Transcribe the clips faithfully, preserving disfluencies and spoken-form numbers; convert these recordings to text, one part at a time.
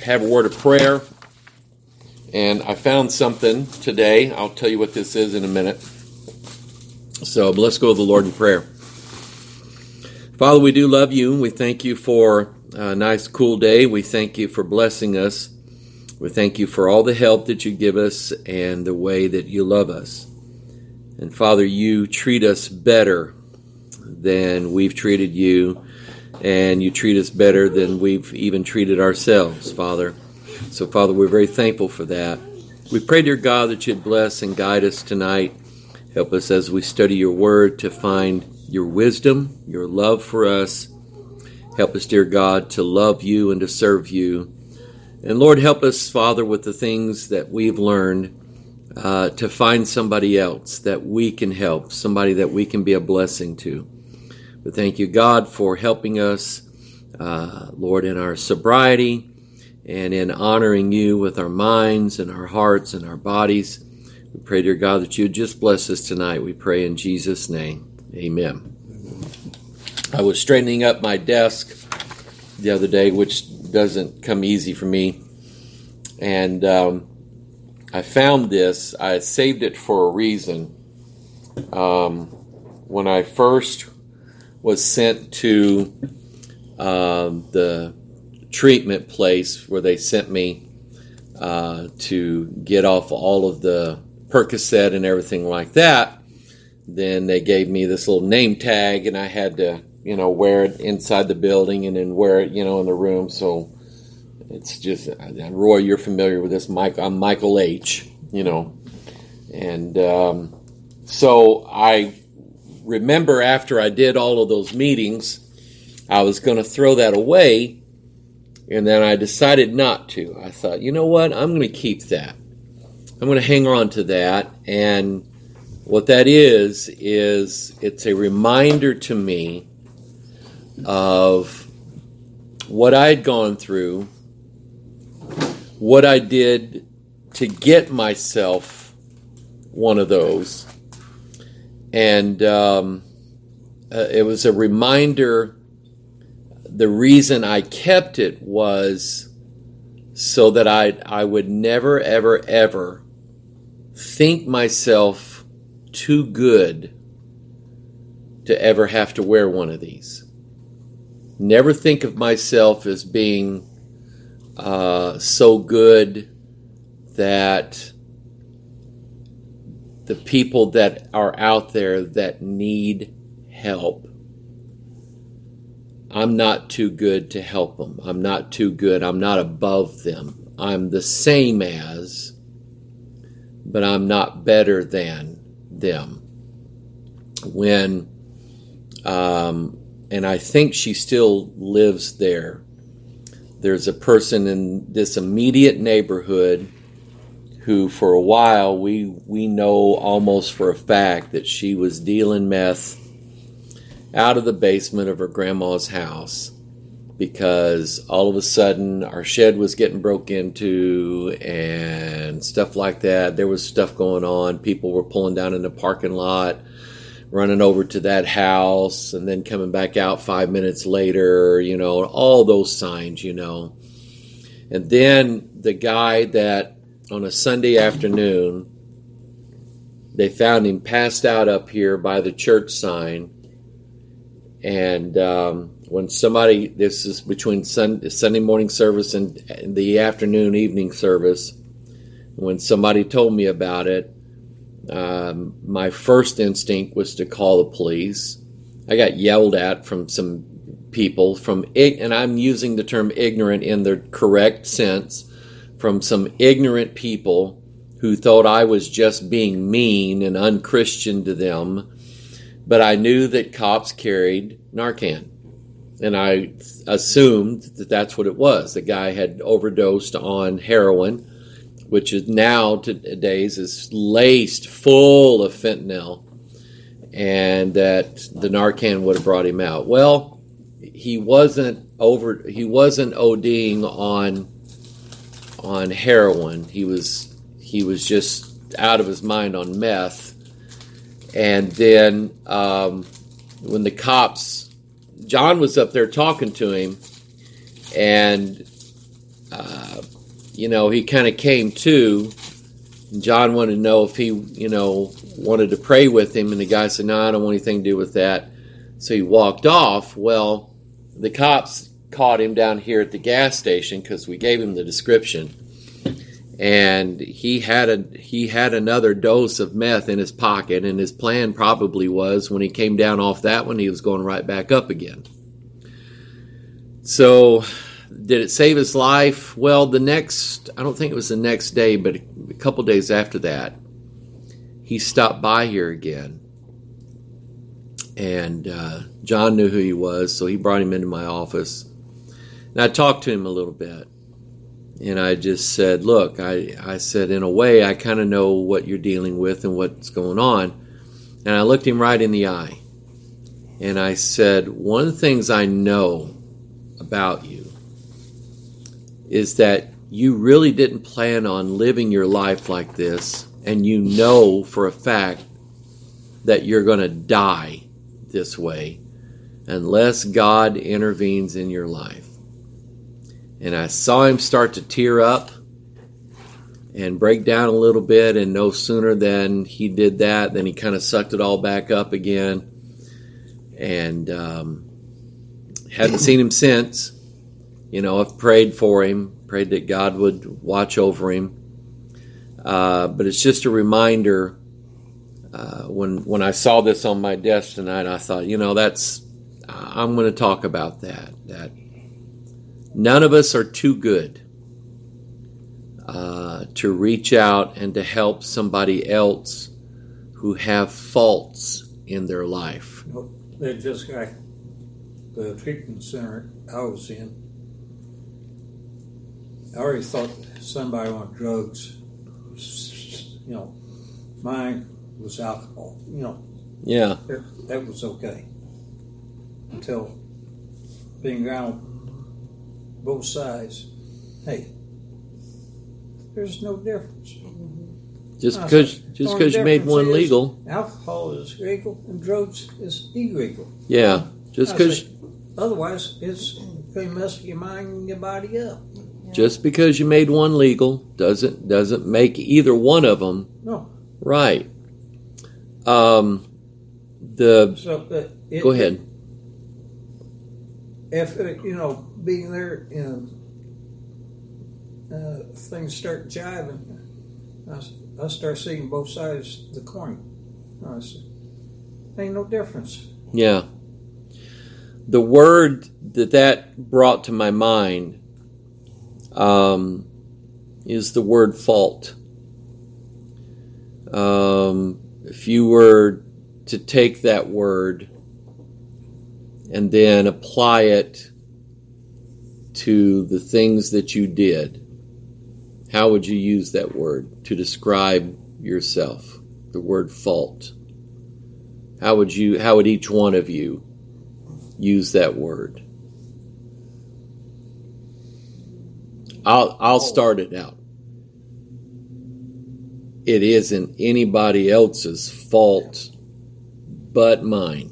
have a word of prayer. And I found something today. I'll tell you what this is in a minute. So let's go to the Lord in prayer. Father, we do love you. We thank you for a nice, cool day. We thank you for blessing us. We thank you for all the help that you give us and the way that you love us. And Father, you treat us better than we've treated you, and you treat us better than we've even treated ourselves, Father. So, Father, we're very thankful for that. We pray, dear God, that you'd bless and guide us tonight. Help us as we study your word to find your wisdom, your love for us. Help us, dear God, to love you and to serve you. And Lord, help us, Father, with the things that we've learned uh, to find somebody else that we can help, somebody that we can be a blessing to. But thank you, God, for helping us, uh, Lord, in our sobriety and in honoring you with our minds and our hearts and our bodies. We pray, dear God, that you would just bless us tonight. We pray in Jesus' name. Amen. I was straightening up my desk the other day, which doesn't come easy for me. And um, I found this. I saved it for a reason. Um, when I first was sent to uh, the treatment place where they sent me uh, to get off all of the Percocet and everything like that, then they gave me this little name tag, and I had to, you know, wear it inside the building and then wear it, you know, in the room. So it's just, Roy, you're familiar with this. Mike, I'm Michael H., you know. And um, so I remember after I did all of those meetings, I was going to throw that away, and then I decided not to. I thought, you know what, I'm going to keep that. I'm going to hang on to that, and what that is, is it's a reminder to me of what I'd gone through, what I did to get myself one of those. And um, uh, it was a reminder. The reason I kept it was so that I I would never, ever, ever think myself too good to ever have to wear one of these. Never think of myself as being uh, so good that the people that are out there that need help, I'm not too good to help them. I'm not too good. I'm not above them. I'm the same as, but I'm not better than them. When, um, and I think she still lives there. There's a person in this immediate neighborhood who, for a while, we we know almost for a fact that she was dealing meth out of the basement of her grandma's house, because all of a sudden our shed was getting broke into and stuff like that. There was stuff going on. People were pulling down in the parking lot, running over to that house, and then coming back out five minutes later, you know, all those signs, you know. And then the guy that on a Sunday afternoon, they found him passed out up here by the church sign. And um, when somebody, this is between sun, Sunday morning service and the afternoon evening service, when somebody told me about it, um, my first instinct was to call the police. I got yelled at from some people, from and I'm using the term ignorant in the correct sense, from some ignorant people who thought I was just being mean and unchristian to them. But I knew that cops carried Narcan, and I assumed that that's what it was. The guy had overdosed on heroin, which is now today's is laced full of fentanyl, and that the Narcan would have brought him out. Well, he wasn't over. He wasn't ODing on on heroin. He was he was just out of his mind on meth. And then um, when the cops, John was up there talking to him, and uh, you know, he kind of came to. John wanted to know if he, you know, wanted to pray with him, and the guy said, no, I don't want anything to do with that. So he walked off. Well, the cops caught him down here at the gas station because we gave him the description, and he had a he had another dose of meth in his pocket, and his plan probably was when he came down off that one, he was going right back up again. So did it save his life? Well, the next, I don't think it was the next day, but a couple days after that, he stopped by here again. And uh, John knew who he was, so he brought him into my office. And I talked to him a little bit. And I just said, look, I, I said, in a way, I kind of know what you're dealing with and what's going on. And I looked him right in the eye. And I said, one of the things I know about you is that you really didn't plan on living your life like this, and you know for a fact that you're going to die this way unless God intervenes in your life. And I saw him start to tear up and break down a little bit, and no sooner than he did that, then he kind of sucked it all back up again. And um, hadn't seen him since. You know, I've prayed for him, prayed that God would watch over him. Uh, but it's just a reminder, uh, when when I saw this on my desk tonight, I thought, you know, that's, I'm going to talk about that, that none of us are too good uh, to reach out and to help somebody else who have faults in their life. Nope. They're just like the treatment center I was in. I already thought somebody on drugs, you know, mine was alcohol, you know. Yeah. That, that was okay. Until being around both sides, hey, there's no difference. Just because just because you made one legal. Alcohol is legal and drugs is illegal. Yeah. Just because. Otherwise, it's going to mess your mind and your body up. Just because you made one legal doesn't doesn't make either one of them no. right. Um, the so, uh, it, go ahead. If uh, you know, being there and uh, things start jiving, I, I start seeing both sides of the coin. I said, ain't no difference. Yeah. The word that that brought to my mind um, is the word fault. Um, if you were to take that word and then apply it to the things that you did, how would you use that word to describe yourself? The word fault. How would you? How would each one of you use that word? I'll I'll start it out. It isn't anybody else's fault but mine.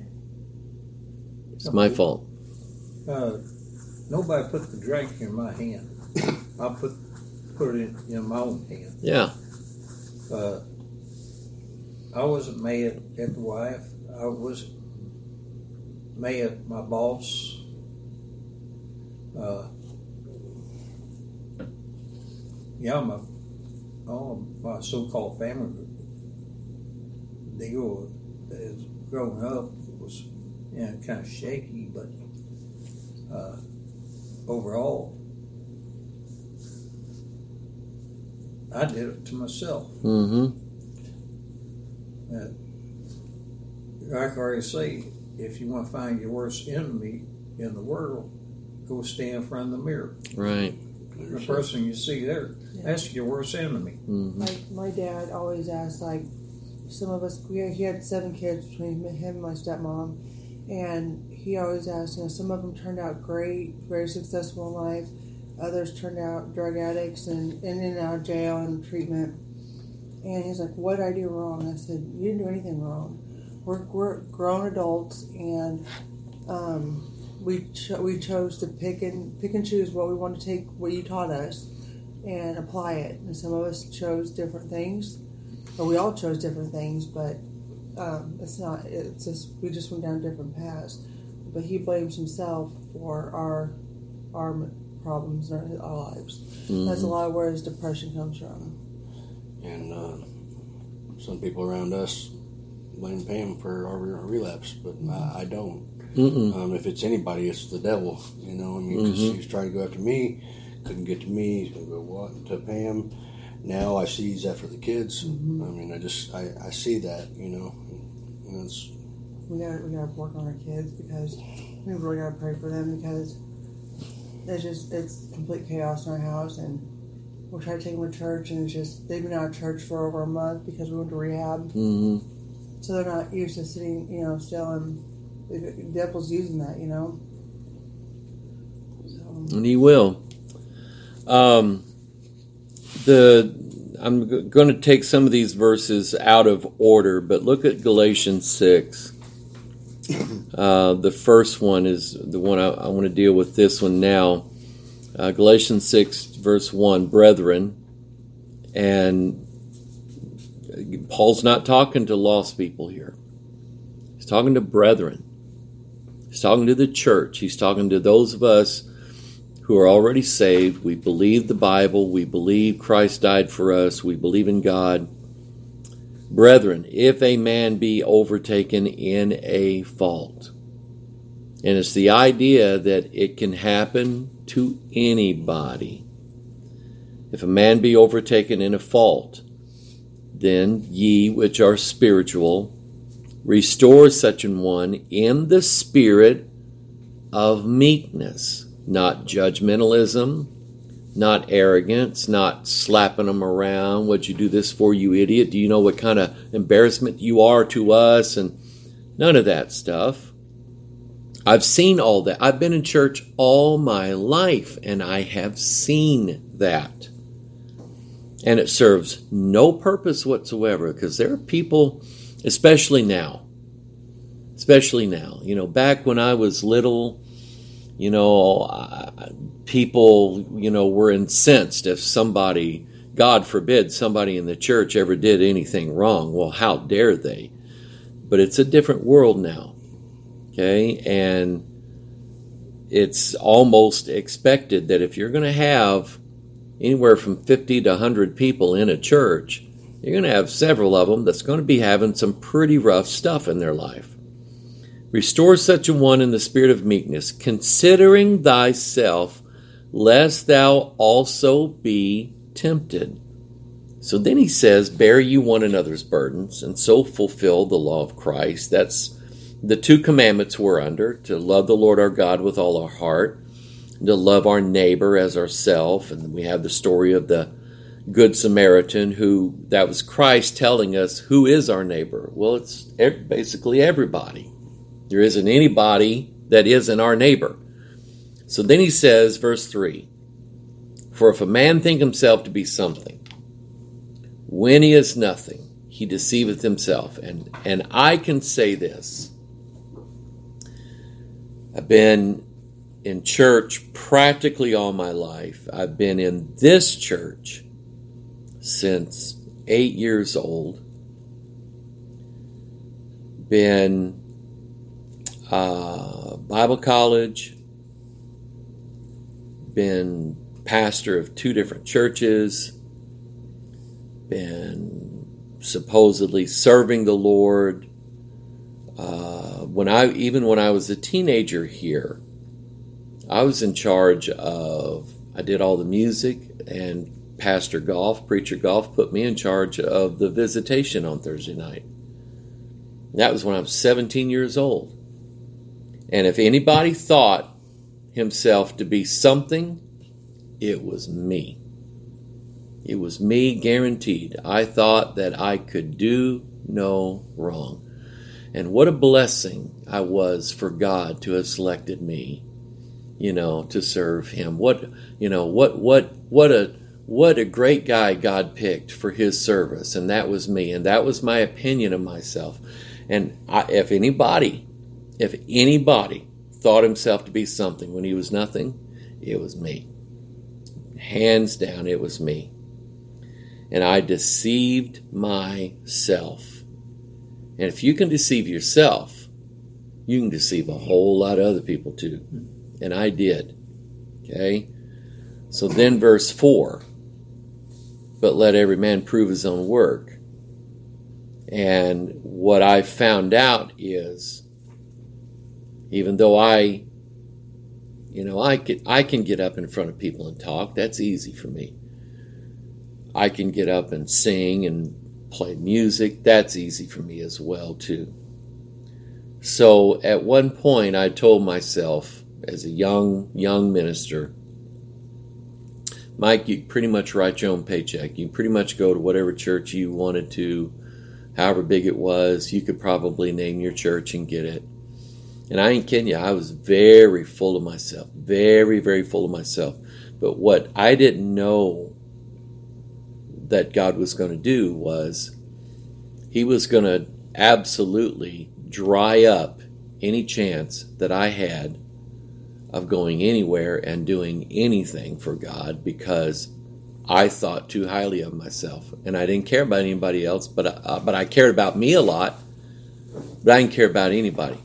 It's my fault. Uh, nobody put the drink in my hand. I put put it in, in my own hand. Yeah. Uh, I wasn't mad at the wife. I was mad at my boss. Uh, yeah, my oh, my so-called family deal as growing up was, you know, kind of shaky, but uh, overall, I did it to myself. Mm-hmm. Uh, like I already say, if you want to find your worst enemy in the world, go stand in front of the mirror. Right. The person you see there, yeah. That's your worst enemy. Mm-hmm. Like my dad always asked, like, some of us, we had, he had seven kids between him and my stepmom, and he always asked, you know, some of them turned out great, very successful in life, others turned out drug addicts and in and out of jail and treatment. And he's like, what did I do wrong? I said, you didn't do anything wrong. We're, we're grown adults, and um, we cho- we chose to pick and pick and choose what we want to take, what you taught us, and apply it. And some of us chose different things, or we all chose different things, but um, it's not. It's just we just went down different paths. But he blames himself for our our problems in our lives. Mm-hmm. That's a lot of where his depression comes from. And uh, some people around us blame Pam for our relapse, but I, I don't. Um, if it's anybody, it's the devil. You know, I mean, because mm-hmm. he was trying to go after me, couldn't get to me. He's going to go what to Pam. Now I see he's after the kids. Mm-hmm. I mean, I just I, I see that. You know, and it's, we got we got to work on our kids because we really got to pray for them because it's just it's complete chaos in our house, and we'll try to take them to church, and it's just they've been out of church for over a month because we went to rehab, mm-hmm. so they're not used to sitting, you know, still and. The devil's using that, you know. So. And he will. Um, the I'm g- going to take some of these verses out of order, but look at Galatians six. Uh, the first one is the one I, I want to deal with. This one now. Uh, Galatians six, verse one, brethren, and Paul's not talking to lost people here. He's talking to brethren. He's talking to the church. He's talking to those of us who are already saved. We believe the Bible. We believe Christ died for us. We believe in God. Brethren, if a man be overtaken in a fault, and it's the idea that it can happen to anybody. If a man be overtaken in a fault, then ye which are spiritual, restore such an one in the spirit of meekness, not judgmentalism, not arrogance, not slapping them around. What'd you do this for, you idiot? Do you know what kind of embarrassment you are to us? And none of that stuff. I've seen all that. I've been in church all my life, and I have seen that. And it serves no purpose whatsoever, because there are people, especially now, especially now, you know, back when I was little, you know, uh, people, you know, were incensed if somebody, God forbid, somebody in the church ever did anything wrong. Well, how dare they? But it's a different world now, okay? And it's almost expected that if you're going to have anywhere from fifty to one hundred people in a church, you're going to have several of them that's going to be having some pretty rough stuff in their life. Restore such a one in the spirit of meekness, considering thyself, lest thou also be tempted. So then he says, bear you one another's burdens, and so fulfill the law of Christ. That's the two commandments we're under, to love the Lord our God with all our heart, and to love our neighbor as ourselves. And we have the story of the Good Samaritan, who, that was Christ telling us who is our neighbor. Well, it's basically everybody. There isn't anybody that isn't our neighbor. So then he says, verse three, for if a man think himself to be something, when he is nothing, he deceiveth himself. And, and I can say this. I've been in church practically all my life. I've been in this church since eight years old. Been uh, Bible college. Been pastor of two different churches. Been supposedly serving the Lord. Uh, when I even when I was a teenager here, I was in charge of, I did all the music, and Pastor Golf, Preacher Golf, put me in charge of the visitation on Thursday night. That was when I was seventeen years old. And if anybody thought himself to be something, it was me. It was me, guaranteed. I thought that I could do no wrong. And what a blessing I was for God to have selected me, you know, to serve him. What, you know, what, what, what a, what a great guy God picked for his service. And that was me. And that was my opinion of myself. And I, if anybody, if anybody thought himself to be something when he was nothing, it was me. Hands down, it was me. And I deceived myself. And if you can deceive yourself, you can deceive a whole lot of other people too. And I did. Okay? So then verse four, but let every man prove his own work. And what I found out is, even though I, you know, I can, I can get up in front of people and talk. That's easy for me. I can get up and sing and play music. That's easy for me as well, too. So at one point, I told myself, as a young, young minister, Mike, you pretty much write your own paycheck. You pretty much go to whatever church you wanted to, however big it was. You could probably name your church and get it. And I ain't kidding you, I was very full of myself. Very, very full of myself. But what I didn't know that God was going to do was he was going to absolutely dry up any chance that I had of going anywhere and doing anything for God, because I thought too highly of myself. And I didn't care about anybody else, but uh, but I cared about me a lot, but I didn't care about anybody.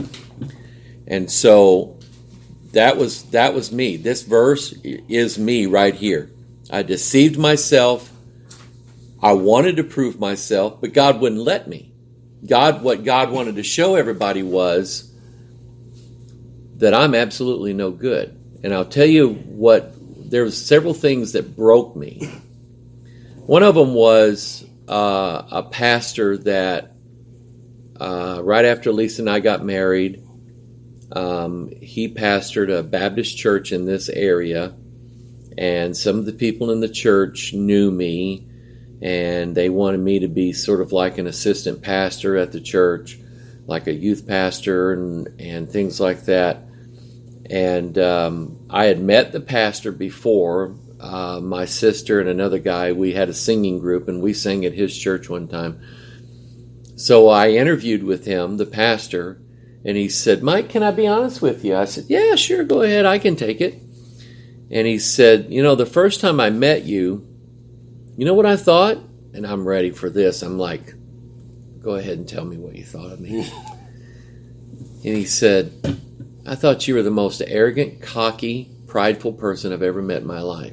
And so that was that was me. This verse is me right here. I deceived myself. I wanted to prove myself, but God wouldn't let me. God, what God wanted to show everybody was that I'm absolutely no good. And I'll tell you what, there was several things that broke me. One of them was uh, a pastor that uh, right after Lisa and I got married, um, he pastored a Baptist church in this area, and some of the people in the church knew me, and they wanted me to be sort of like an assistant pastor at the church, like a youth pastor and, and things like that. And um, I had met the pastor before. Uh, my sister and another guy, we had a singing group, and we sang at his church one time. So I interviewed with him, the pastor, and he said, Mike, can I be honest with you? I said, yeah, sure, go ahead, I can take it. And he said, you know, the first time I met you, you know what I thought? And I'm ready for this. I'm like, go ahead and tell me what you thought of me. And he said, I thought you were the most arrogant, cocky, prideful person I've ever met in my life.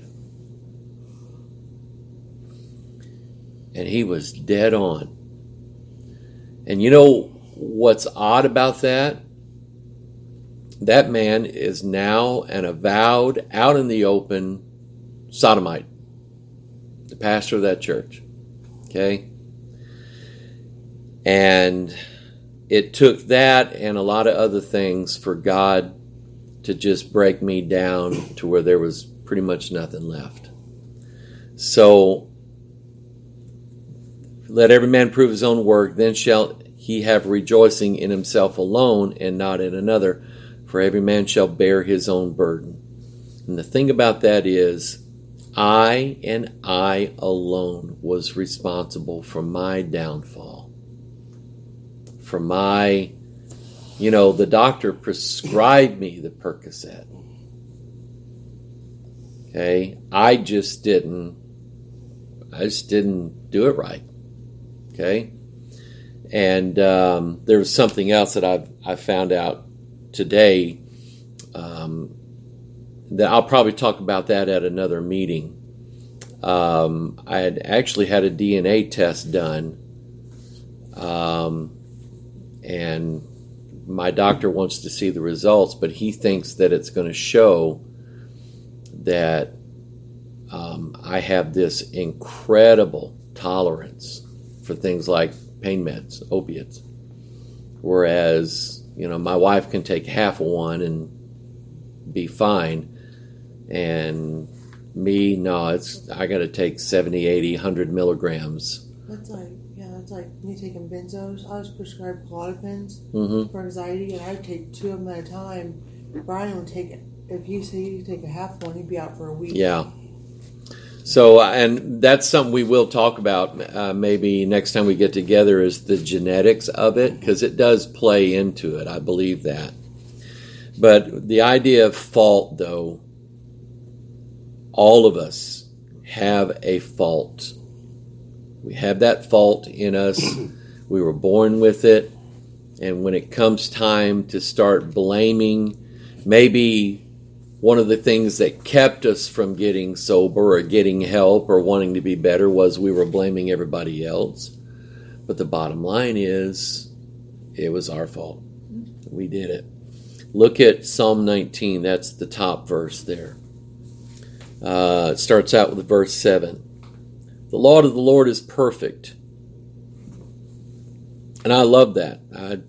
And he was dead on. And you know what's odd about that? That man is now an avowed, out in the open sodomite. The pastor of that church. Okay? And it took that and a lot of other things for God to just break me down to where there was pretty much nothing left. So, let every man prove his own work, then shall he have rejoicing in himself alone and not in another, for every man shall bear his own burden. And the thing about that is, I and I alone was responsible for my downfall. For my, you know, the doctor prescribed me the Percocet. Okay? I just didn't, I just didn't do it right. Okay? And um, there was something else that I've, I found out today um, that I'll probably talk about that at another meeting. Um, I had actually had a D N A test done, um, and my doctor wants to see the results, but he thinks that it's going to show that um, I have this incredible tolerance for things like pain meds, opiates, whereas, you know, my wife can take half of one and be fine, and me, no, it's I got to take seventy, eighty, one hundred milligrams. That's like, yeah, that's like me taking benzos. I was prescribed Klonopins Mm-hmm. for anxiety, and I'd take two of them at a time. Brian would take, if he said he'd take a half one, he'd be out for a week. Yeah. So, and that's something we will talk about uh, maybe next time we get together, is the genetics of it, because it does play into it. I believe that. But the idea of fault, though, all of us have a fault. We have that fault in us. We were born with it. And when it comes time to start blaming, maybe one of the things that kept us from getting sober or getting help or wanting to be better was we were blaming everybody else. But the bottom line is, it was our fault. We did it. Look at Psalm nineteen. That's the top verse there. Uh, it starts out with verse seven. The law of the Lord is perfect. And I love that. I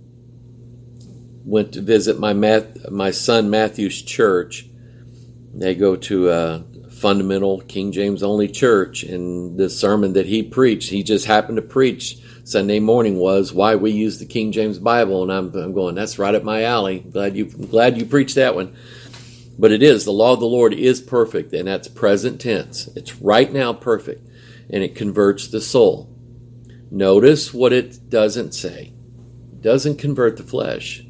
went to visit my math, my son Matthew's church. They go to a fundamental King James only church, and the sermon that he preached, he just happened to preach Sunday morning, was why we use the King James Bible. And I'm, I'm going, that's right up my alley. Glad you glad you preached that one. But it is, the law of the Lord is perfect, and that's present tense. It's right now perfect, and it converts the soul. Notice what it doesn't say. It doesn't convert the flesh.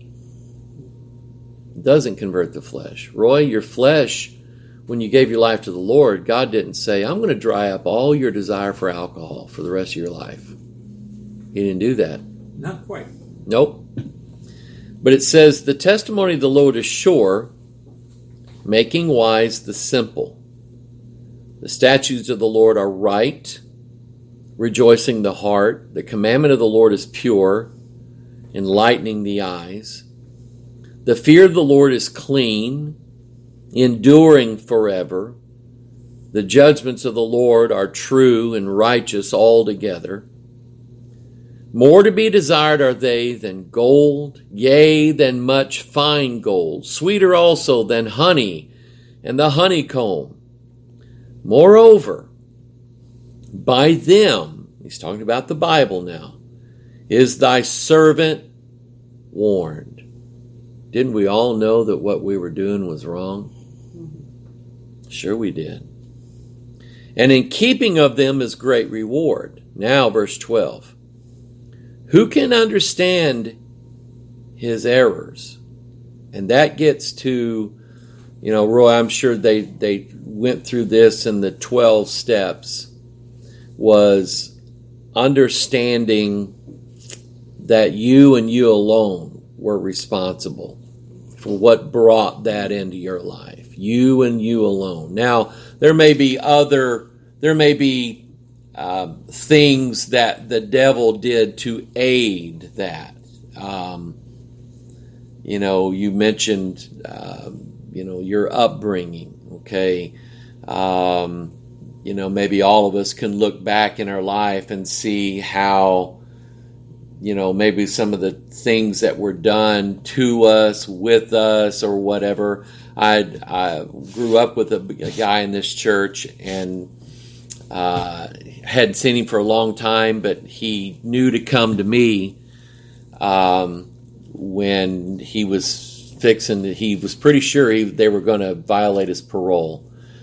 It doesn't convert the flesh. Roy, your flesh, when you gave your life to the Lord, God didn't say, I'm going to dry up all your desire for alcohol for the rest of your life. He didn't do that. Not quite. Nope. But it says, the testimony of the Lord is sure, making wise the simple. The statutes of the Lord are right, rejoicing the heart. The commandment of the Lord is pure, enlightening the eyes. The fear of the Lord is clean, enduring forever. The judgments of the Lord are true and righteous altogether. More to be desired are they than gold, yea, than much fine gold, sweeter also than honey and the honeycomb. Moreover, by them, he's talking about the Bible now, is thy servant warned. Didn't we all know that what we were doing was wrong? Mm-hmm. Sure we did. And in keeping of them is great reward. Now, verse twelve. Who can understand his errors? And that gets to, you know, Roy, I'm sure they, they went through this in the twelve steps, was understanding that you and you alone were responsible for what brought that into your life. You and you alone. Now, there may be other, there may be uh, things that the devil did to aid that. Um, you know, you mentioned, uh, you know, your upbringing, okay? Um, you know, maybe all of us can look back in our life and see how, you know, maybe some of the things that were done to us, with us, or whatever. I I grew up with a, a guy in this church, and uh, hadn't seen him for a long time, but he knew to come to me um, when he was fixing. He was pretty sure he, they were going to violate his parole.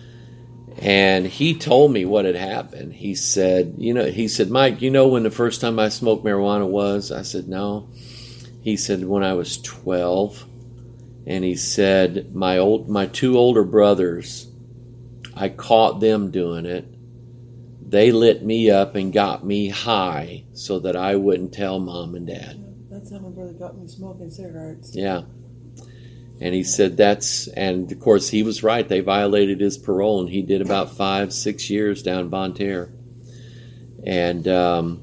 And he told me what had happened. He said, you know, he said, Mike, you know when the first time I smoked marijuana was? I said, no. He said, when I was twelve. And he said, my old, my two older brothers, I caught them doing it. They lit me up and got me high so that I wouldn't tell mom and dad. That's how my brother got me smoking cigarettes. Yeah. And he said that's, and of course he was right. They violated his parole, and he did about five, six years down Bonne Terre. And, um,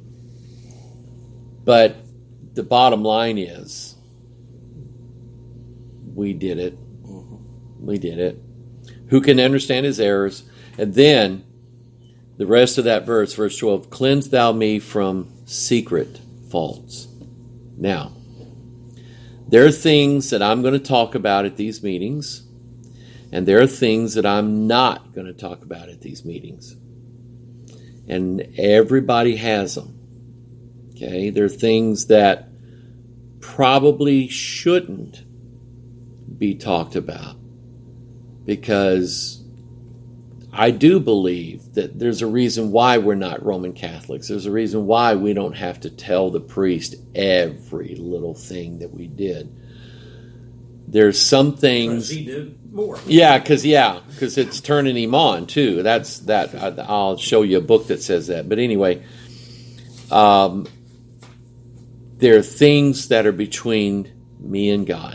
but the bottom line is, we did it. We did it. Who can understand his errors? And then the rest of that verse, verse twelve, cleanse thou me from secret faults. Now, there are things that I'm going to talk about at these meetings, and there are things that I'm not going to talk about at these meetings. And everybody has them. Okay? There are things that probably shouldn't be talked about, because I do believe that there's a reason why we're not Roman Catholics. There's a reason why we don't have to tell the priest every little thing that we did. there's some Because things. he did more. Yeah, because yeah, because it's turning him on too. That's that. I, I'll show you a book that says that. But anyway, um, there are things that are between me and God.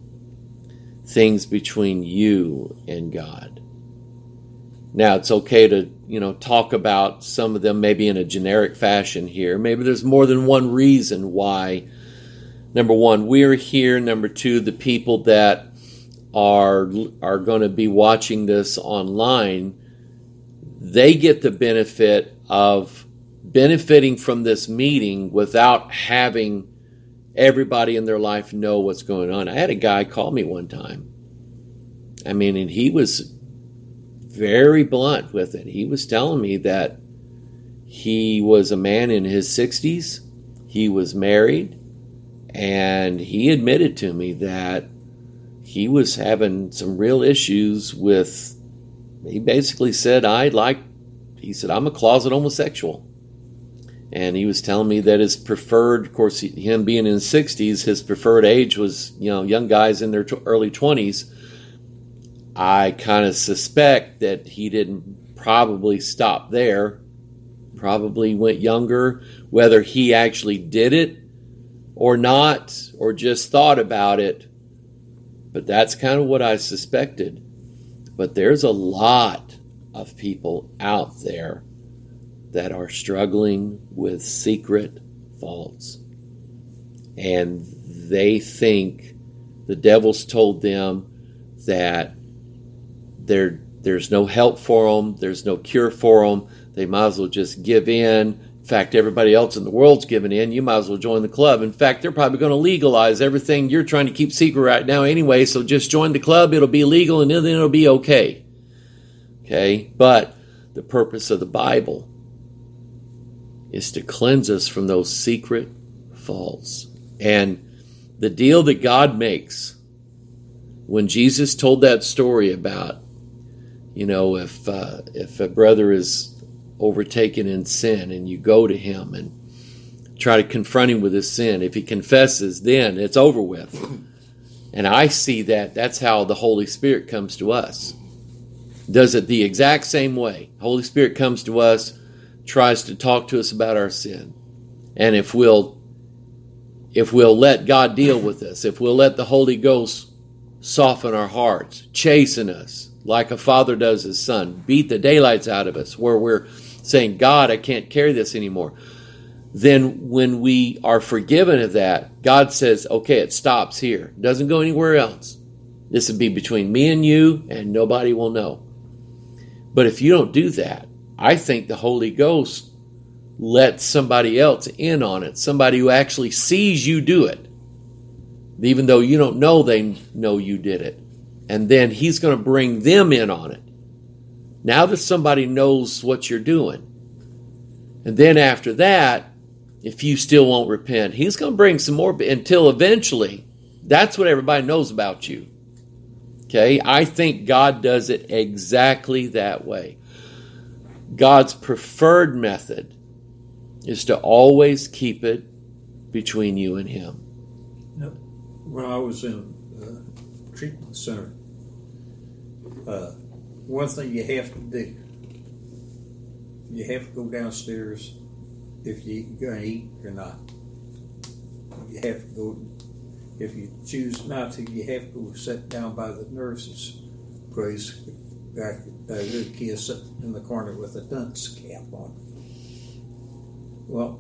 Things between you and God. Now, it's okay to, you know, talk about some of them maybe in a generic fashion here. Maybe there's more than one reason why. Number one, we're here. Number two, the people that are are going to be watching this online, they get the benefit of benefiting from this meeting without having everybody in their life know what's going on. I had a guy call me one time. I mean, and he was very blunt with it. He was telling me that he was a man in his sixties. He was married, and he admitted to me that he was having some real issues with, he basically said, I like, he said, I'm a closet homosexual. And he was telling me that his preferred, of course, him being in his sixties, his preferred age was, you know, young guys in their early twenties. I kind of suspect that he didn't probably stop there, probably went younger, whether he actually did it or not, or just thought about it. But that's kind of what I suspected. But there's a lot of people out there that are struggling with secret faults. And they think the devil's told them that there, there's no help for them, there's no cure for them, they might as well just give in. In fact, everybody else in the world's giving in, you might as well join the club. In fact, they're probably going to legalize everything you're trying to keep secret right now anyway, so just join the club, it'll be legal, and then it'll be okay. Okay? But the purpose of the Bible is to cleanse us from those secret faults. And the deal that God makes, when Jesus told that story about, you know, if uh, if a brother is overtaken in sin and you go to him and try to confront him with his sin, if he confesses, then it's over with. And I see that that's how the Holy Spirit comes to us. Does it the exact same way. Holy Spirit comes to us, tries to talk to us about our sin. And if we'll if we'll let God deal with us, if we'll let the Holy Ghost soften our hearts, chasten us like a father does his son, beat the daylights out of us, where we're saying, God, I can't carry this anymore. Then when we are forgiven of that, God says, okay, it stops here. It doesn't go anywhere else. This would be between me and you, and nobody will know. But if you don't do that, I think the Holy Ghost lets somebody else in on it, somebody who actually sees you do it, even though you don't know they know you did it. And then he's going to bring them in on it. Now that somebody knows what you're doing. And then after that, if you still won't repent, he's going to bring some more until eventually that's what everybody knows about you. Okay? I think God does it exactly that way. God's preferred method is to always keep it between you and him. When I was in the treatment center, uh, one thing you have to do, you have to go downstairs if you're going to eat or not. You have to go, if you choose not to, you have to go sit down by the nurses, because a little kid sitting in the corner with a dunce cap on. Well,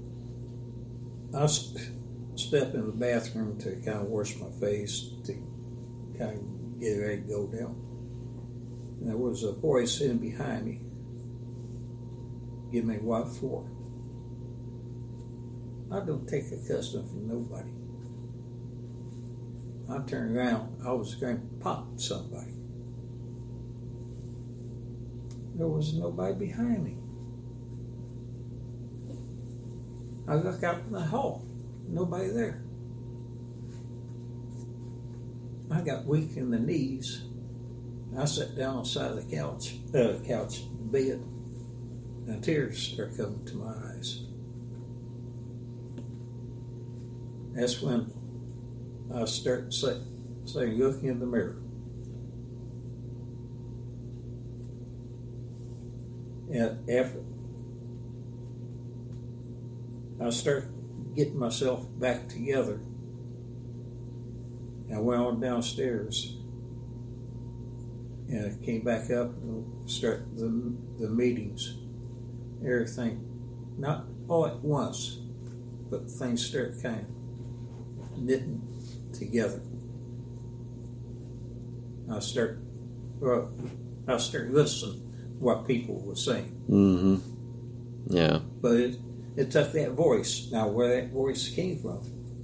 I step in the bathroom to kind of wash my face, to kind of get ready to go down. And there was a boy sitting behind me. Give me what for? I don't take a custom from nobody. I turned around, I was going to pop somebody. There was nobody behind me. I looked out in the hall, nobody there. I got weak in the knees. I sat down on the side of the couch, uh, couch, bed, and tears started coming to my eyes. That's when I started to say, say, look in the mirror. And after I started getting myself back together, I went on downstairs and I came back up and started the, the meetings. Everything, not all at once, but things started kind of knitting together. I start, well, I started listening to what people were saying. Mm-hmm. Yeah. But it, it took that voice. Now, where that voice came from,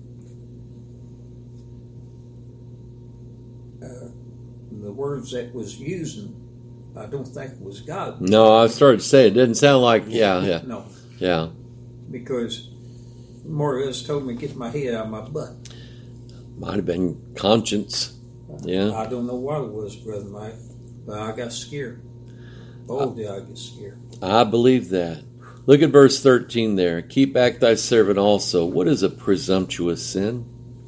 uh, the words that was using, I don't think it was God. No, I started to say it didn't sound like, yeah, yeah. No. Yeah. Because more or less told me to get my head out of my butt. Might have been conscience. Yeah. I don't know what it was, Brother Mike, but I got scared. Oh, did I get scared. I believe that. Look at verse thirteen there. Keep back thy servant also. What is a presumptuous sin?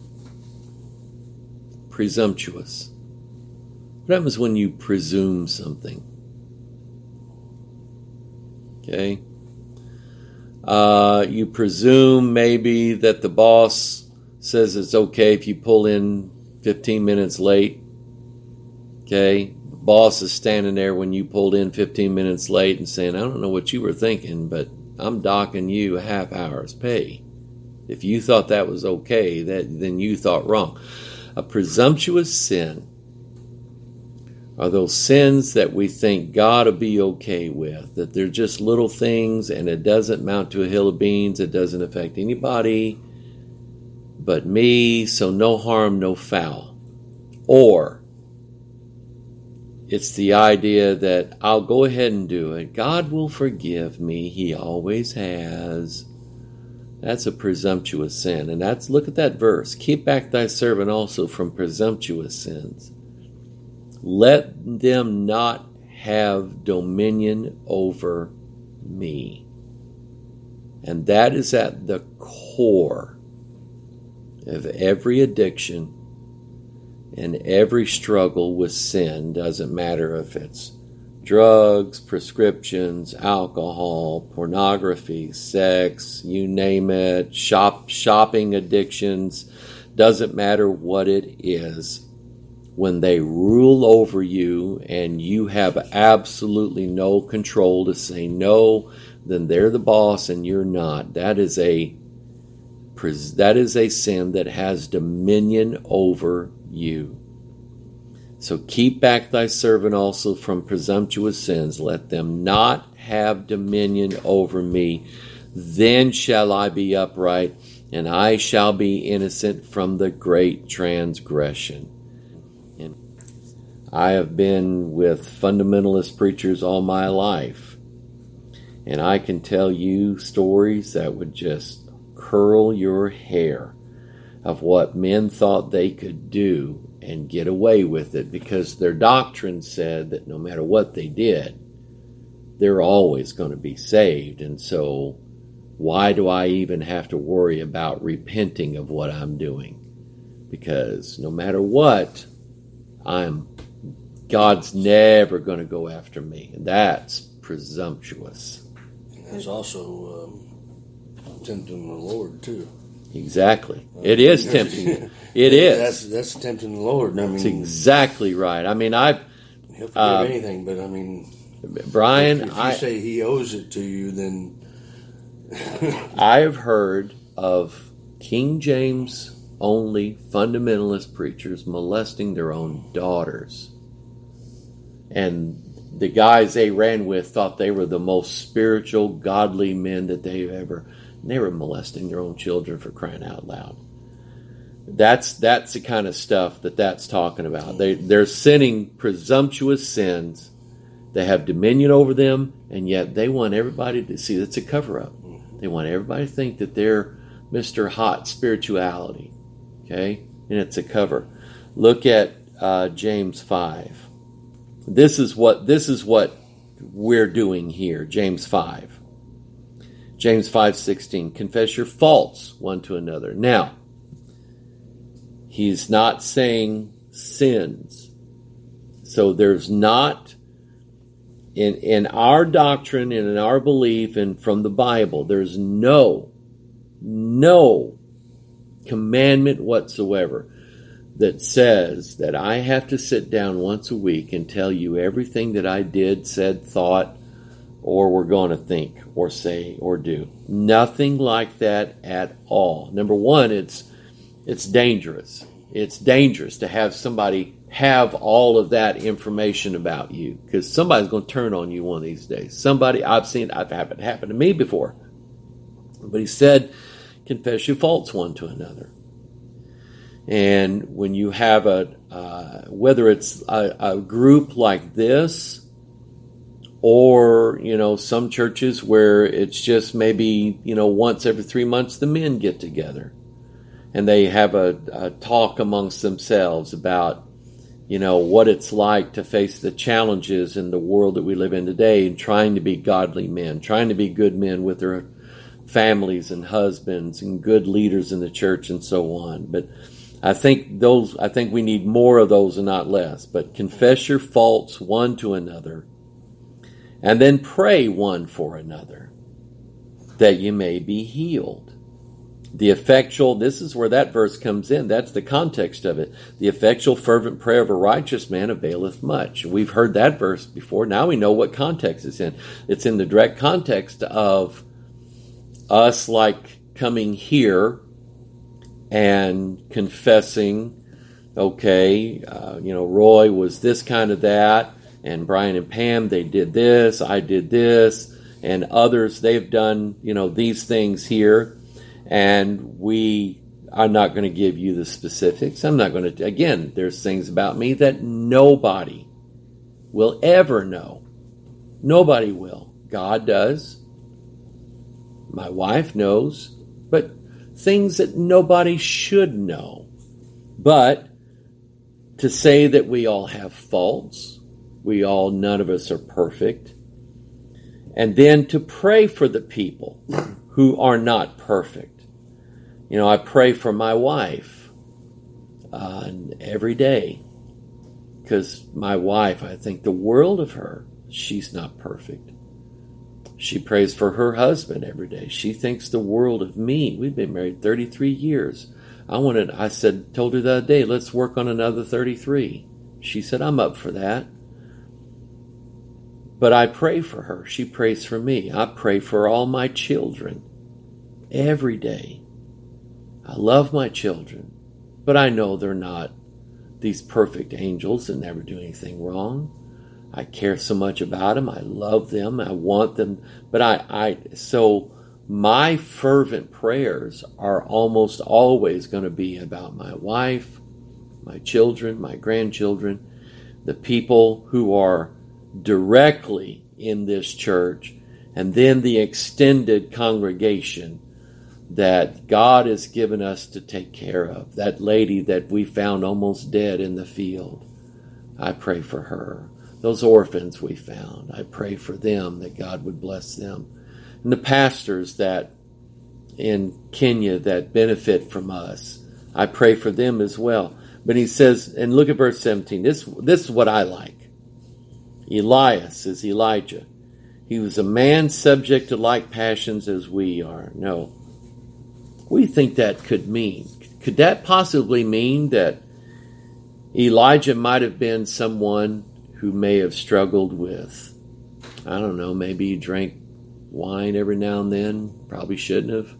Presumptuous. What happens when you presume something? Okay. Uh, you presume maybe that the boss says it's okay if you pull in fifteen minutes late. Okay. The boss is standing there when you pulled in fifteen minutes late and saying, I don't know what you were thinking, but I'm docking you a half hour's pay. If you thought that was okay, that then you thought wrong. A presumptuous sin are those sins that we think God will be okay with, that they're just little things and it doesn't mount to a hill of beans, it doesn't affect anybody but me, so no harm, no foul. Or it's the idea that I'll go ahead and do it. God will forgive me. He always has. That's a presumptuous sin. And that's, look at that verse. Keep back thy servant also from presumptuous sins. Let them not have dominion over me. And that is at the core of every addiction and every struggle with sin. Doesn't matter if it's drugs, prescriptions, alcohol, pornography, sex, you name it, shop shopping addictions. Doesn't matter what it is. When they rule over you and you have absolutely no control to say no, then they're the boss and you're not. That is a that is a sin that has dominion over you. So keep back thy servant also from presumptuous sins. Let them not have dominion over me. Then shall I be upright, and I shall be innocent from the great transgression. And I have been with fundamentalist preachers all my life, and I can tell you stories that would just curl your hair of what men thought they could do and get away with it because their doctrine said that no matter what they did, they're always going to be saved. And so why do I even have to worry about repenting of what I'm doing? Because no matter what, I'm God's never going to go after me. And that's presumptuous. And that's also um, tempting the Lord too. Exactly. It is tempting. It is. That's that's tempting the Lord. I mean, that's exactly right. I mean, I've He'll forgive uh, anything, but I mean, Brian, if, if you I say He owes it to you, then I have heard of King James only fundamentalist preachers molesting their own daughters, and the guys they ran with thought they were the most spiritual, godly men that they've ever. They were molesting their own children, for crying out loud. That's that's the kind of stuff that that's talking about. They, they're sinning presumptuous sins. They have dominion over them, and yet they want everybody to see it's a cover-up. They want everybody to think that they're Mister Hot Spirituality. Okay? And it's a cover. Look at uh, James five. This is what this is what we're doing here, James five. James five sixteen, confess your faults one to another. Now, he's not saying sins. So there's not, in, in our doctrine and in our belief and from the Bible, there's no, no commandment whatsoever that says that I have to sit down once a week and tell you everything that I did, said, thought, or were going to think or say or do. Nothing like that at all. Number one, it's it's dangerous. It's dangerous to have somebody have all of that information about you, because somebody's going to turn on you one of these days. Somebody, I've seen, I've had it happen to me before. But he said, confess your faults one to another. And when you have a, uh, whether it's a, a group like this, or, you know, some churches where it's just maybe, you know, once every three months the men get together and they have a, a talk amongst themselves about, you know, what it's like to face the challenges in the world that we live in today, and trying to be godly men, trying to be good men with their families and husbands and good leaders in the church and so on. But I think those, I think we need more of those and not less. But confess your faults one to another, and then pray one for another, that you may be healed. The effectual, this is where that verse comes in. That's the context of it. The effectual fervent prayer of a righteous man availeth much. We've heard that verse before. Now we know what context it's in. It's in the direct context of us like coming here and confessing, okay, uh, you know, Roy was this kind of that, and Brian and Pam, they did this, I did this, and others, they've done, you know, these things here, and we are not going to give you the specifics. I'm not going to, again, there's things about me that nobody will ever know. Nobody will. God does. My wife knows, but things that nobody should know. But to say that we all have faults, we all, none of us are perfect. And then to pray for the people who are not perfect. You know, I pray for my wife uh, every day, because my wife, I think the world of her. She's not perfect. She prays for her husband every day. She thinks the world of me. We've been married thirty-three years. I wanted, I said, told her the other day, let's work on another thirty-three. She said, I'm up for that. But I pray for her. She prays for me. I pray for all my children every day. I love my children, but I know they're not these perfect angels that never do anything wrong. I care so much about them. I love them. I want them. But I, I so my fervent prayers are almost always going to be about my wife, my children, my grandchildren, the people who are directly in this church, and then the extended congregation that God has given us to take care of. That lady that we found almost dead in the field, I pray for her. Those orphans we found, I pray for them, that God would bless them. And the pastors that in Kenya that benefit from us, I pray for them as well. But he says, and look at verse seventeen, this, this is what I like. Elias is Elijah. He was a man subject to like passions as we are. No. What do you think that could mean? Could that possibly mean that Elijah might have been someone who may have struggled with, I don't know, maybe he drank wine every now and then? Probably shouldn't have.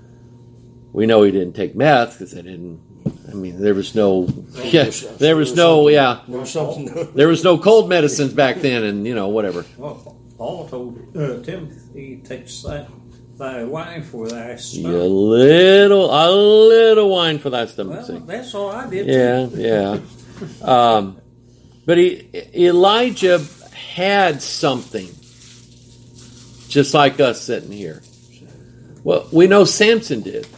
We know he didn't take meth because they didn't, I mean, there was no, yeah, there was no, yeah, There was something. there was no cold medicines back then, and, you know, whatever. Well, Paul told uh, Timothy, take thy, thy wine for thy A stomach. little, a little wine for that stomach. Well, that's all I did. Yeah, yeah. Um, but he, Elijah had something, just like us sitting here. Well, we know Samson did.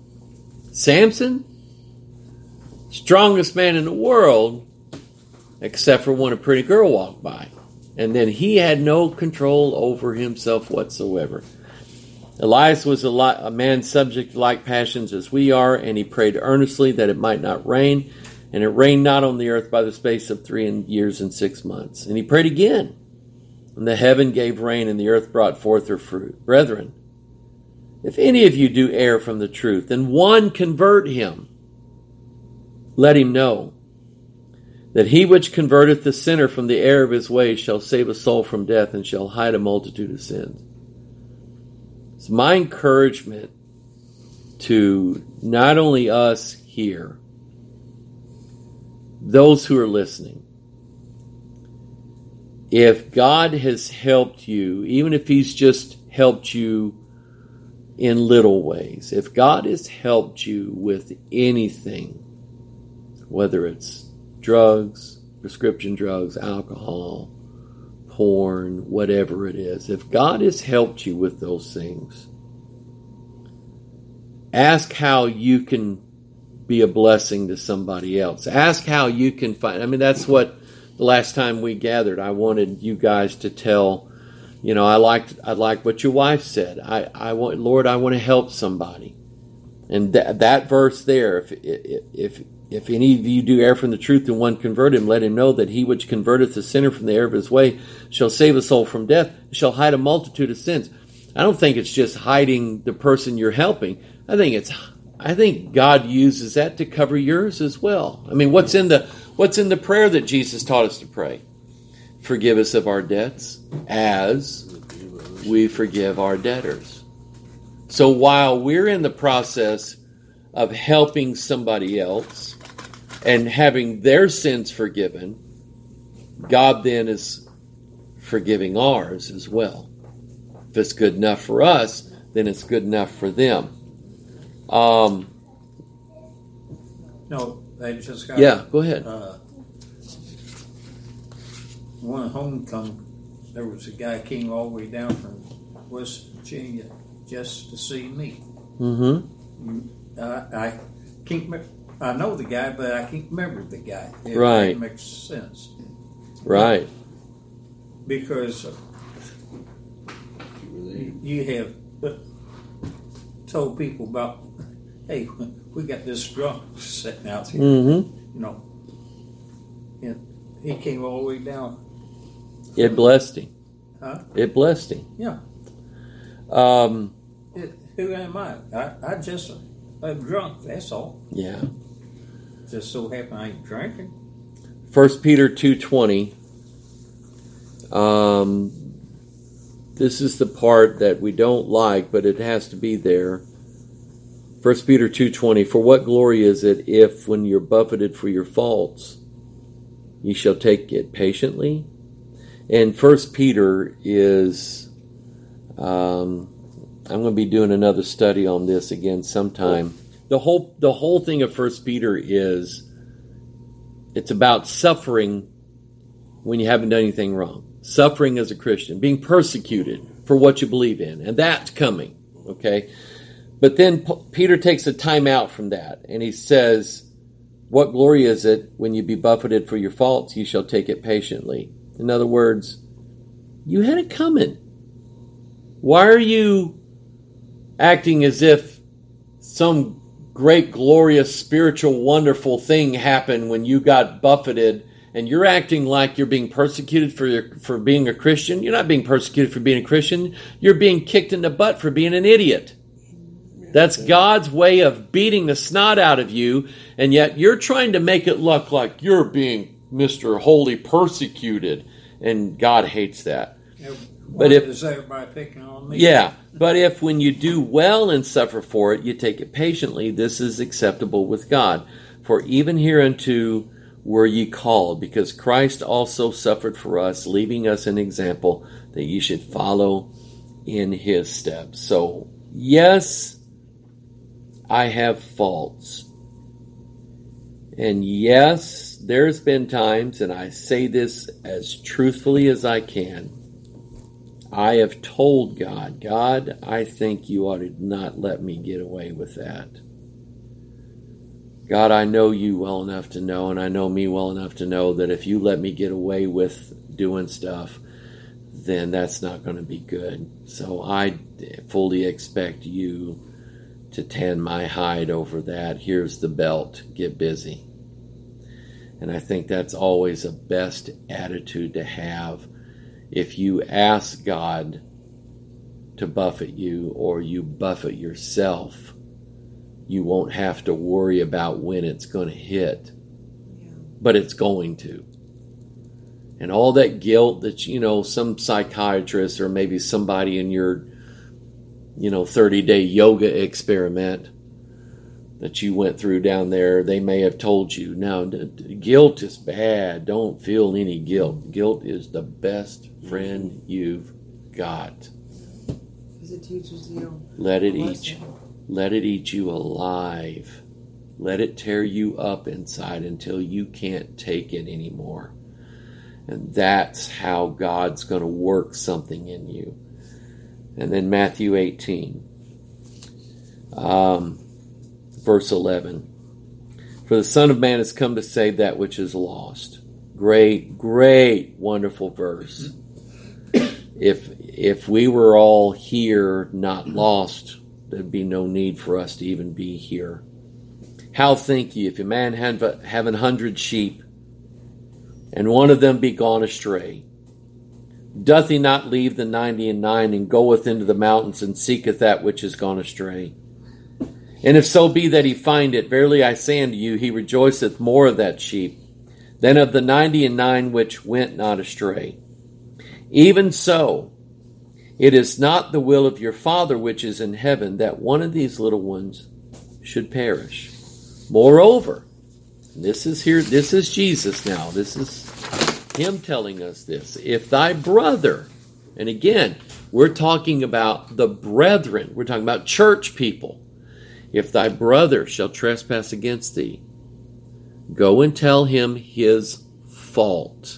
Samson, strongest man in the world, except for when a pretty girl walked by. And then he had no control over himself whatsoever. Elias was a, li- a man subject to like passions as we are, and he prayed earnestly that it might not rain. And it rained not on the earth by the space of three years and six months. And he prayed again. And the heaven gave rain, and the earth brought forth her fruit. Brethren, if any of you do err from the truth, and one convert him, let him know that he which converteth the sinner from the error of his ways shall save a soul from death, and shall hide a multitude of sins. It's my encouragement to not only us here, those who are listening. If God has helped you, even if he's just helped you in little ways, if God has helped you with anything, whether it's drugs, prescription drugs, alcohol, porn, whatever it is, if God has helped you with those things, ask how you can be a blessing to somebody else. Ask how you can find, I mean, that's what the last time we gathered, I wanted you guys to tell, you know, I liked, I liked what your wife said. I, I want, Lord, I want to help somebody. And that, that verse there, if, if, if, if any of you do err from the truth and one convert him, let him know that he which converteth the sinner from the error of his way shall save a soul from death, shall hide a multitude of sins. I don't think it's just hiding the person you're helping. I think it's, I think God uses that to cover yours as well. I mean, what's in the, what's in the prayer that Jesus taught us to pray? Forgive us of our debts as we forgive our debtors. So while we're in the process of helping somebody else and having their sins forgiven, God then is forgiving ours as well. If it's good enough for us, then it's good enough for them. Um, no, I just got. Yeah, go ahead. Uh, one homecoming, there was a guy came all the way down from West Virginia just to see me. Mm-hmm. Uh, I can't. Me- I know the guy, but I can't remember the guy. If Right. That makes sense. Right. Because you have told people about, hey, we got this drunk sitting out here, Mm-hmm. you know. And he came all the way down. It blessed him. Huh? It blessed him. Yeah. Um, It, who am I? I, I just, I'm drunk, that's all. yeah. Just so happen I ain't drinking. First Peter two twenty. Um, this is the part that we don't like, but it has to be there. First Peter two twenty. For what glory is it if, when you're buffeted for your faults, ye shall take it patiently? And First Peter is, um, I'm going to be doing another study on this again sometime. The whole the whole thing of First Peter is, it's about suffering when you haven't done anything wrong. Suffering as a Christian, being persecuted for what you believe in, and that's coming. Okay, but then P- Peter takes a time out from that, and he says, "What glory is it when you be buffeted for your faults? You shall take it patiently." In other words, you had it coming. Why are you acting as if some great, glorious, spiritual, wonderful thing happened when you got buffeted, and you're acting like you're being persecuted for your, for being a Christian? You're not being persecuted for being a Christian. You're being kicked in the butt for being an idiot. That's God's way of beating the snot out of you, and yet you're trying to make it look like you're being Mister Holy persecuted, and God hates that. Yeah, But if is everybody picking on me? Yeah, but if when you do well and suffer for it, you take it patiently, this is acceptable with God. For even hereunto were ye called, because Christ also suffered for us, leaving us an example that ye should follow in his steps. So, yes, I have faults. And yes, there's been times, and I say this as truthfully as I can, I have told God, God, I think you ought to not let me get away with that. God, I know you well enough to know, and I know me well enough to know that if you let me get away with doing stuff, then that's not going to be good. So I fully expect you to tan my hide over that. Here's the belt. Get busy. And I think that's always the best attitude to have. If you ask God to buffet you or you buffet yourself, you won't have to worry about when it's going to hit. Yeah. But it's going to. And all that guilt that, you know, some psychiatrist or maybe somebody in your, you know, thirty-day yoga experiment that you went through down there, they may have told you, no, guilt is bad. Don't feel any guilt. Guilt is the best friend you've got. Because it teaches you. Let it eat you. Let it eat you alive. Let it tear you up inside until you can't take it anymore. And that's how God's going to work something in you. And then Matthew eighteen. Um... Verse eleven, for the Son of Man has come to save that which is lost. Great, great, wonderful verse. If if we were all here not lost, there'd be no need for us to even be here. How think ye, if a man have, have an hundred sheep, and one of them be gone astray, doth he not leave the ninety and nine, and goeth into the mountains, and seeketh that which is gone astray? And if so be that he find it, verily I say unto you, he rejoiceth more of that sheep than of the ninety and nine which went not astray. Even so, it is not the will of your Father which is in heaven that one of these little ones should perish. Moreover, this is here, this is Jesus now. This is him telling us this. If thy brother, and again, we're talking about the brethren, we're talking about church people. If thy brother shall trespass against thee, go and tell him his fault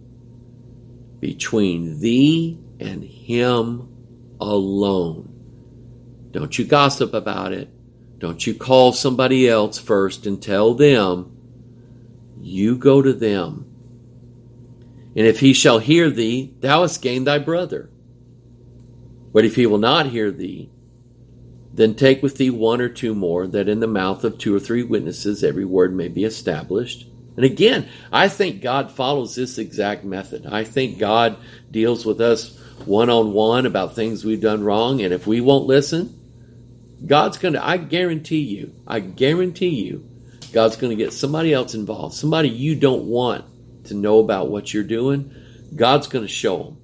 between thee and him alone. Don't you gossip about it. Don't you call somebody else first and tell them. You go to them. And if he shall hear thee, thou hast gained thy brother. But if he will not hear thee, then take with thee one or two more, that in the mouth of two or three witnesses every word may be established. And again, I think God follows this exact method. I think God deals with us one-on-one about things we've done wrong. And if we won't listen, God's going to, I guarantee you, I guarantee you, God's going to get somebody else involved. Somebody you don't want to know about what you're doing. God's going to show them.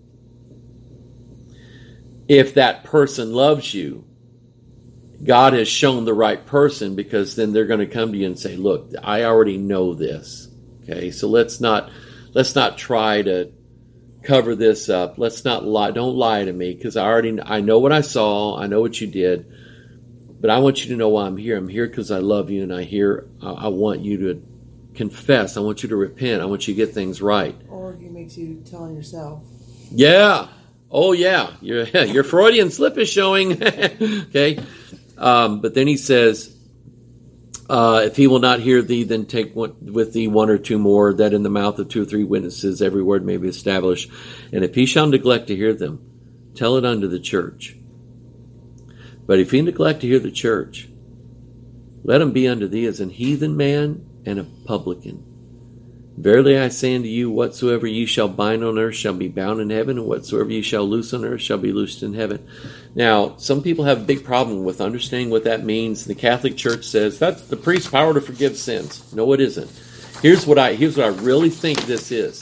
If that person loves you, God has shown the right person, because then they're going to come to you and say, look, I already know this. Okay, so let's not let's not try to cover this up. Let's not lie. Don't lie to me, because I already I know what I saw. I know what you did. But I want you to know why I'm here. I'm here because I love you, and I hear I want you to confess. I want you to repent. I want you to get things right. Or he makes you tell on yourself. Yeah. Oh yeah. Your your Freudian slip is showing. Okay. Um, but then he says, uh, if he will not hear thee, then take one, with thee one or two more, that in the mouth of two or three witnesses every word may be established. And if he shall neglect to hear them, tell it unto the church. But if he neglect to hear the church, let him be unto thee as an heathen man and a publican. Verily I say unto you, whatsoever ye shall bind on earth shall be bound in heaven, and whatsoever ye shall loose on earth shall be loosed in heaven. Now, some people have a big problem with understanding what that means. The Catholic Church says that's the priest's power to forgive sins. No, it isn't. Here's what I here's what I really think this is.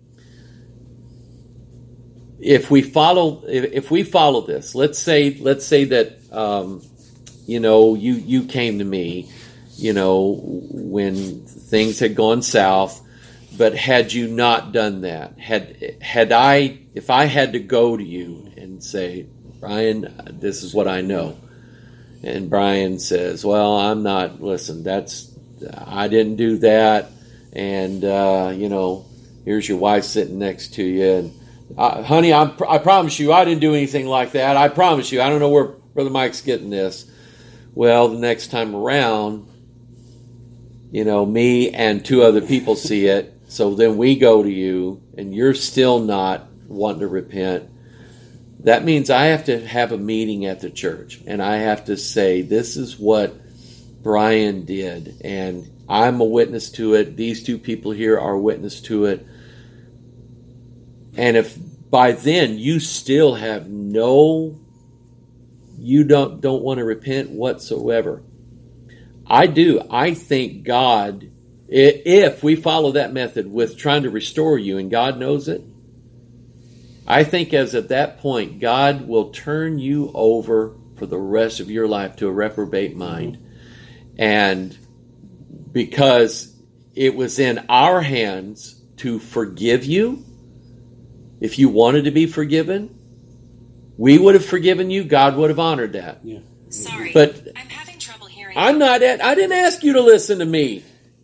If we follow if, if we follow this, let's say let's say that um, you know you you came to me, you know, when things had gone south. But had you not done that, had had I, if I had to go to you and say, Brian, this is what I know, and Brian says, well, I'm not, listen, that's, I didn't do that, and, uh, you know, here's your wife sitting next to you, and, uh, honey, I'm, I promise you, I didn't do anything like that, I promise you, I don't know where Brother Mike's getting this. Well, the next time around, you know, me and two other people see it, so then we go to you, and you're still not wanting to repent. That means I have to have a meeting at the church, and I have to say, this is what Brian did, and I'm a witness to it. These two people here are a witness to it. And if by then you still have no, you don't don't want to repent whatsoever, I do. I think God, if we follow that method with trying to restore you, and God knows it, I think as at that point, God will turn you over for the rest of your life to a reprobate mind. And because it was in our hands to forgive you, if you wanted to be forgiven, we would have forgiven you. God would have honored that. Yeah. Sorry, but I'm having trouble hearing. I'm not at, I didn't ask you to listen to me.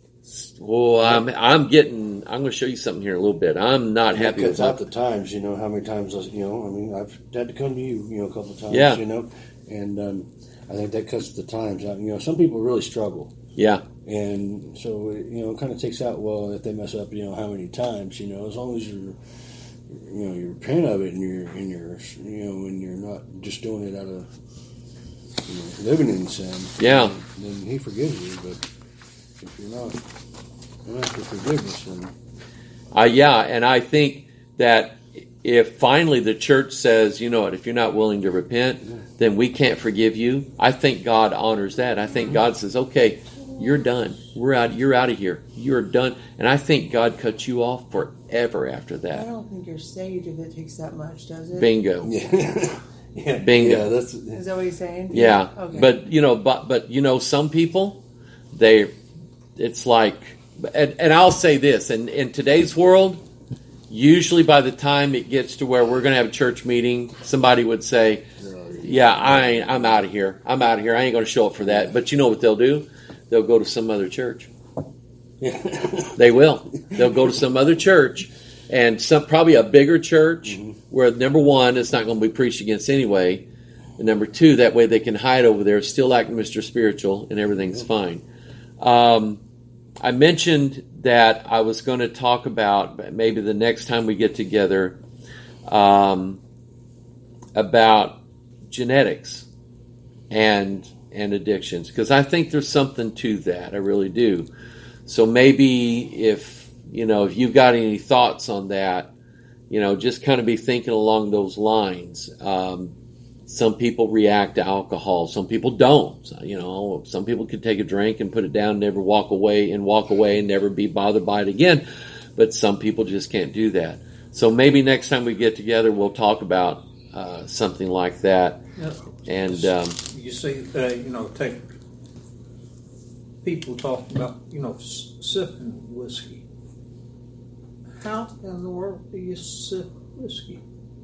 Well, I'm I'm getting. I'm going to show you something here in a little bit. I'm not happy It with cuts out that. the times, you know, how many times, I- you know, I mean, I've had to come to you, you know, a couple of times, Yeah. you know, and um, I think that cuts the times out. You know, some people really struggle. Yeah, And so, it, you know, it kind of takes out, well, if they mess up, you know, how many times, you know, as long as you're, you know, you repent of it and you're, and you're, you know, and you're not just doing it out of, you know, living in sin. Yeah. Then, then he forgives you. But if you're not, you're not for forgiveness, then. uh, yeah, and I think that if finally the church says, you know what, if you're not willing to repent, then we can't forgive you. I think God honors that. I think God says, okay, you're done. We're out. You're out of here. You're done. And I think God cuts you off forever after I that. don't think you're saved if it takes that much, does it? Bingo. Yeah. yeah. Bingo. Yeah, that's, Is that what he's saying? Yeah. Okay. But you know, but but you know, some people, they, it's like, and, and I'll say this, in, in today's world, usually by the time it gets to where we're going to have a church meeting, somebody would say, yeah, I ain't, I'm out of here. I'm out of here. I ain't going to show up for that. But you know what they'll do? They'll go to some other church. yeah. They will. They'll go to some other church, and some probably a bigger church Mm-hmm. where, number one, it's not going to be preached against anyway. And number two, that way they can hide over there, still act Mister Spiritual, and everything's fine. Um, I mentioned that I was going to talk about, maybe the next time we get together, um, about genetics and and addictions, because I think there's something to that. I really do. So maybe if, you know, if you've got any thoughts on that, you know, just kind of be thinking along those lines. Um, some people react to alcohol. Some people don't. You know, some people could take a drink and put it down, never walk away and walk away and never be bothered by it again. But some people just can't do that. So maybe next time we get together, we'll talk about uh, something like that. Yeah. And um, You see, uh, you know, take people talk about, you know, s- sipping whiskey. How in the world do you sip whiskey?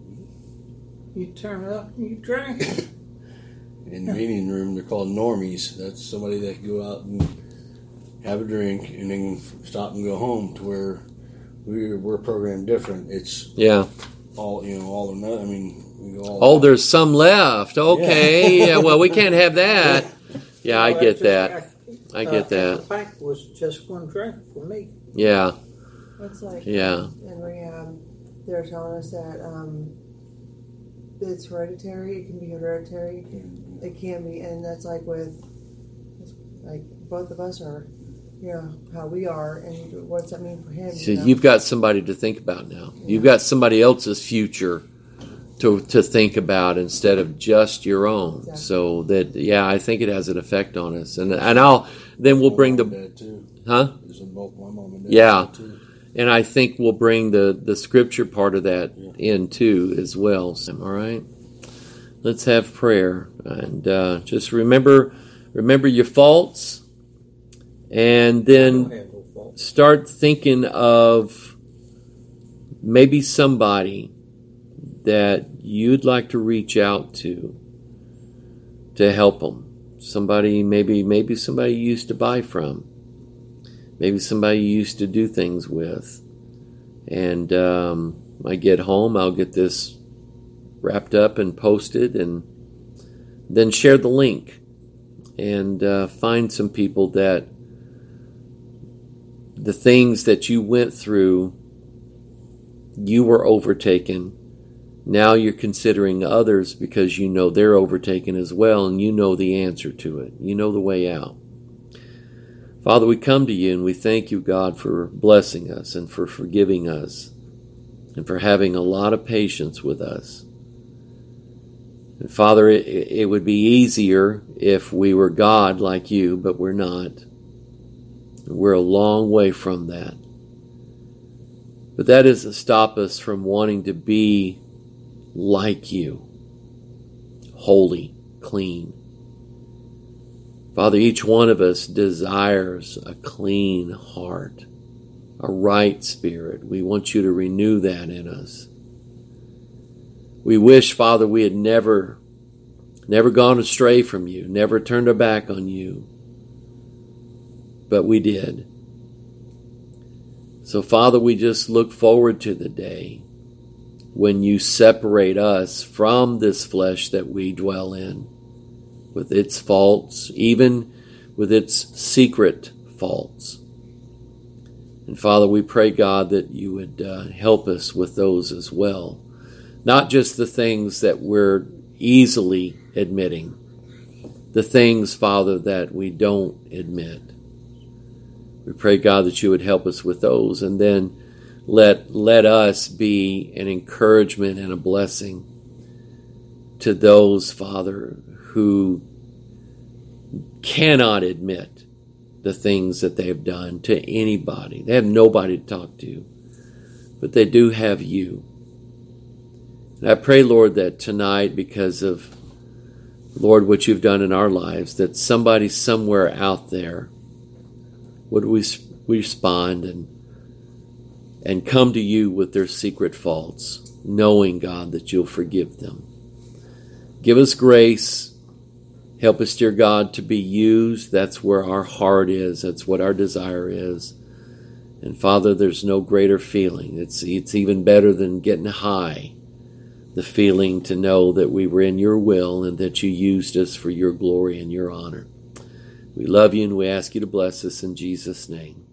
You turn it up and you drink it. In the meeting room, they're called normies. That's somebody that can go out and have a drink and then stop and go home. To where we're, we're programmed different. It's yeah. all, you know, all or nothing. I mean, we go all Oh, out. there's some left. Okay. Yeah. Well, we can't have that. Yeah, I get that. I get that. The pack was just one drink for me. Yeah. It's like Yeah. in rehab, they're telling us that um, it's hereditary. It can be hereditary. It can be, and that's like with, like both of us are, you know, how we are, and what's that mean for him? So you know? you've got somebody to think about now. You've got somebody else's future to to think about instead of just your own. Exactly. So that, yeah, I think it has an effect on us. And and I'll then we'll bring My mom the and dad, too. huh? It was in both my mom and dad. Yeah. Too. And I think we'll bring the, the scripture part of that in too as well. So, all right, let's have prayer and uh, just remember remember your faults, and I don't then have no fault. start thinking of maybe somebody that you'd like to reach out to to help them. Somebody maybe maybe somebody you used to buy from. Maybe somebody you used to do things with. And um, I get home, I'll get this wrapped up and posted, and then share the link. And uh, find some people that the things that you went through, you were overtaken. Now you're considering others because you know they're overtaken as well, and you know the answer to it. You know the way out. Father, we come to you and we thank you, God, for blessing us and for forgiving us and for having a lot of patience with us. And Father, it, it would be easier if we were God like you, but we're not. We're a long way from that. But that doesn't stop us from wanting to be like you, holy, clean. Father, each one of us desires a clean heart, a right spirit. We want you to renew that in us. We wish, Father, we had never, never gone astray from you, never turned our back on you, but we did. So, Father, we just look forward to the day when you separate us from this flesh that we dwell in, with its faults, even with its secret faults. And Father, we pray, God, that you would uh, help us with those as well. Not just the things that we're easily admitting, the things, Father, that we don't admit. We pray, God, that you would help us with those, and then let, let us be an encouragement and a blessing to those, Father, who cannot admit the things that they have done to anybody. They have nobody to talk to, but they do have you. And I pray, Lord, that tonight, because of, Lord, what you've done in our lives, that somebody somewhere out there would we respond and and come to you with their secret faults, knowing, God, that you'll forgive them. Give us grace. Help us, dear God, to be used. That's where our heart is. That's what our desire is. And Father, there's no greater feeling. It's, it's even better than getting high, the feeling to know that we were in your will and that you used us for your glory and your honor. We love you and we ask you to bless us in Jesus' name.